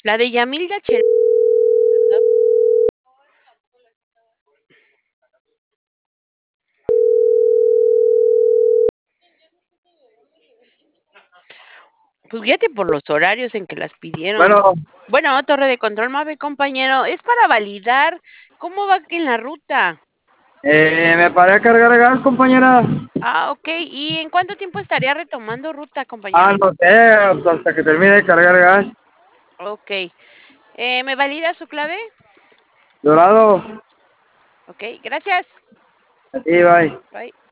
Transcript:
La de Yamilda Chel, ¿verdad? Pues guíate por los horarios en que las pidieron. Bueno, Bueno, torre de control, Mave, compañero, es para validar cómo va en la ruta. me paré a cargar gas, compañera. Ah, ok. ¿Y en cuánto tiempo estaría retomando ruta, compañero? No sé, pues, hasta que termine de cargar gas. Ok. ¿Me valida su clave? Dorado, Ok, gracias. aquí, bye. Bye.